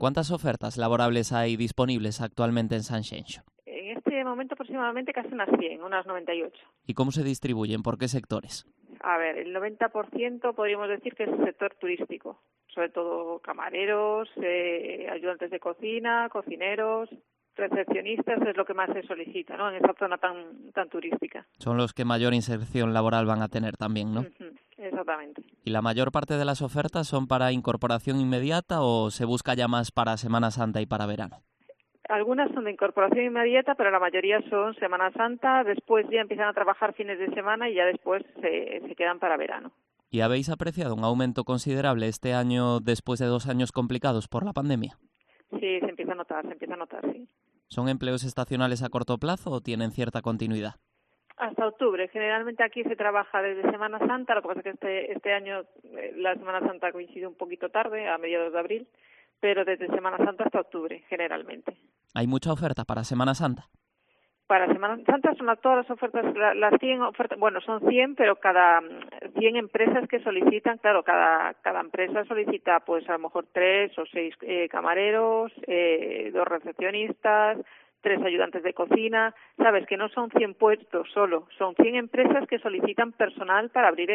¿Cuántas ofertas laborables hay disponibles actualmente en Sanxenxo? En este momento aproximadamente casi unas 100, unas 98. ¿Y cómo se distribuyen? ¿Por qué sectores? A ver, el 90% podríamos decir que es el sector turístico, sobre todo camareros, ayudantes de cocina, cocineros, recepcionistas, es lo que más se solicita, ¿no? En esta zona tan turística. Son los que mayor inserción laboral van a tener también, ¿no? Exactamente. ¿Y la mayor parte de las ofertas son para incorporación inmediata o se busca ya más para Semana Santa y para verano? Algunas son de incorporación inmediata, pero la mayoría son Semana Santa, después ya empiezan a trabajar fines de semana y ya después se quedan para verano. ¿Y habéis apreciado un aumento considerable este año después de 2 años complicados por la pandemia? Sí, se empieza a notar, sí. ¿Son empleos estacionales a corto plazo o tienen cierta continuidad? Hasta octubre. Generalmente aquí se trabaja desde Semana Santa, lo que pasa es que este año la Semana Santa coincide un poquito tarde, a mediados de abril, pero desde Semana Santa hasta octubre, generalmente. ¿Hay mucha oferta para Semana Santa? Para Semana Santa son todas las ofertas, las 100 ofertas, bueno, son 100, pero cada 100 empresas que solicitan, claro, cada empresa solicita pues a lo mejor 3 o 6 camareros, 2 recepcionistas, 3 ayudantes de cocina, sabes que no son 100 puestos solo, son 100 empresas que solicitan personal para abrir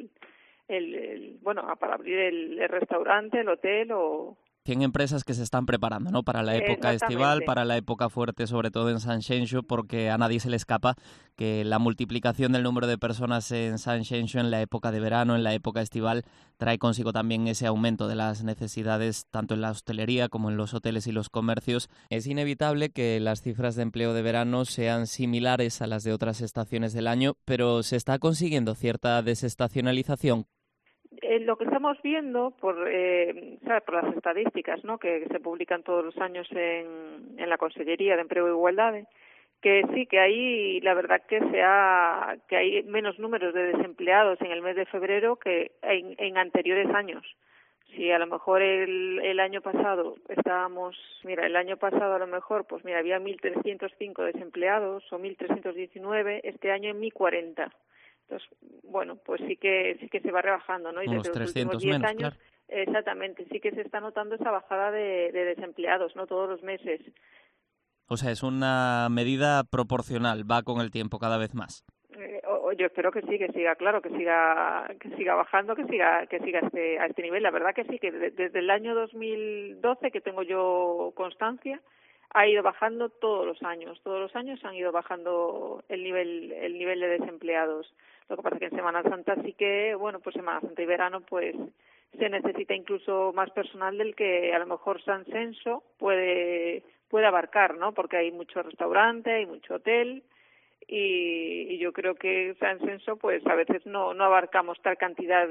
para abrir el restaurante, el hotel o 100 empresas que se están preparando, ¿no? Para la época estival, exactamente. para la época fuerte, sobre todo en Sanxenxo, porque a nadie se le escapa que la multiplicación del número de personas en Sanxenxo en la época de verano, en la época estival, trae consigo también ese aumento de las necesidades tanto en la hostelería como en los hoteles y los comercios. Es inevitable que las cifras de empleo de verano sean similares a las de otras estaciones del año, pero se está consiguiendo cierta desestacionalización. Lo que estamos viendo ¿sabes? Por las estadísticas, ¿no? Que se publican todos los años en la Consellería de Empleo e Igualdade, que sí, que hay, la verdad que hay menos números de desempleados en el mes de febrero que en anteriores años. Si a lo mejor el año pasado el año pasado a lo mejor, pues mira, había 1.305 desempleados o 1.319, este año en 1.040. Entonces, bueno, pues sí que se va rebajando, ¿no? Y Unos desde los últimos 300 10 menos, años, claro. exactamente, sí que se está notando esa bajada de desempleados, ¿no? Todos los meses. O sea, es una medida proporcional, va con el tiempo cada vez más. Yo espero que sí, que siga, claro, que siga bajando, que siga a este nivel. La verdad que sí, que desde el año 2012 que tengo yo constancia, ha ido bajando todos los años han ido bajando el nivel de desempleados. Lo que pasa es que en Semana Santa sí que, bueno, pues Semana Santa y verano, pues se necesita incluso más personal del que a lo mejor Sanxenxo puede abarcar, ¿no? Porque hay mucho restaurante, hay mucho hotel y yo creo que Sanxenxo pues a veces no abarcamos tal cantidad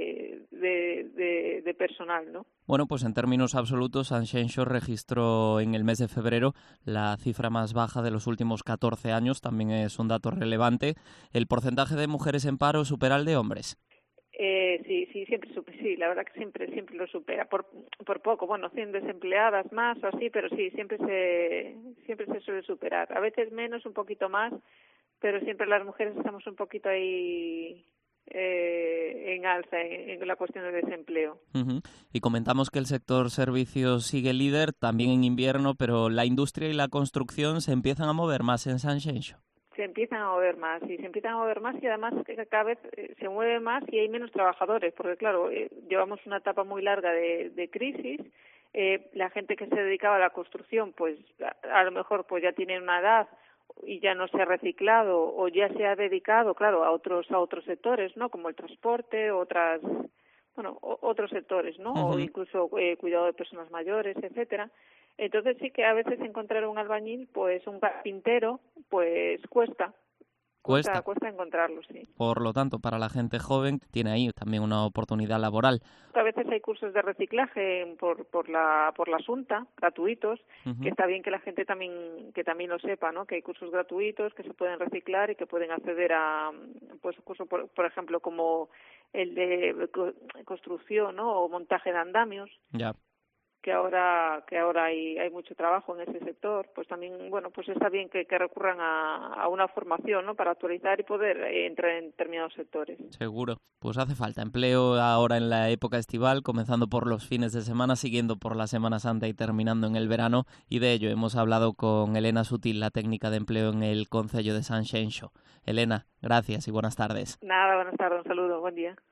de personal, ¿no? Bueno, pues en términos absolutos, Sanxenxo registró en el mes de febrero la cifra más baja de los últimos 14 años, también es un dato relevante. ¿El porcentaje de mujeres en paro supera al de hombres? Sí, sí, la verdad que siempre lo supera, por poco, bueno, 100 desempleadas más o así, pero sí, siempre se suele superar, a veces menos, un poquito más, pero siempre las mujeres estamos un poquito ahí en alza en la cuestión del desempleo. Uh-huh. Y comentamos que el sector servicios sigue líder, también en invierno, pero la industria y la construcción se empiezan a mover más en Sanxenxo. Se empiezan a mover más y además que cada vez se mueve más y hay menos trabajadores, porque claro, llevamos una etapa muy larga de crisis. La gente que se dedicaba a la construcción, pues a lo mejor pues ya tiene una edad y ya no se ha reciclado o ya se ha dedicado, claro, a otros sectores, ¿no? Como el transporte, otros sectores, ¿no? O Uh-huh. incluso cuidado de personas mayores, etcétera. Entonces sí que a veces encontrar un albañil, pues un carpintero, pues Cuesta. cuesta encontrarlo, sí. Por lo tanto, para la gente joven tiene ahí también una oportunidad laboral. A veces hay cursos de reciclaje por la Xunta, gratuitos, que Uh-huh. está bien que la gente que también lo sepa, ¿no? Que hay cursos gratuitos que se pueden reciclar y que pueden acceder a pues cursos por ejemplo como el de construcción, ¿no? O montaje de andamios. Ya. ahora hay mucho trabajo en ese sector, pues también, bueno, pues está bien que recurran a una formación, ¿no?, para actualizar y poder entrar en determinados sectores. Seguro. Pues hace falta empleo ahora en la época estival, comenzando por los fines de semana, siguiendo por la Semana Santa y terminando en el verano, y de ello hemos hablado con Elena Sutil, la técnica de empleo en el Concello de Sanxenxo. Elena, gracias y buenas tardes. Nada, buenas tardes, un saludo, buen día.